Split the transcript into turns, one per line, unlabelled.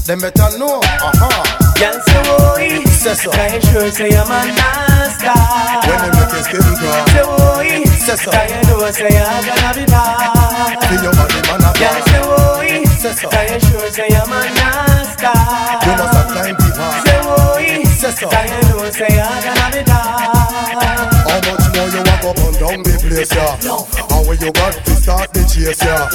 Them better know,
Y'all say boy,
say so.
can you sure say I'm a nasty?
When they make it skin crawl,
Say boy,
say so.
can you know say I'm gonna be bad?
See your body man a
Y'all
ball.
say boy,
Say so.
can you sure say I'm a nasty?
You must have time to hard.
Say boy,
Say so.
can you know say I'm gonna be bad?
How much more you walk up and down the place, yeah? And when you got to start the chase, yeah?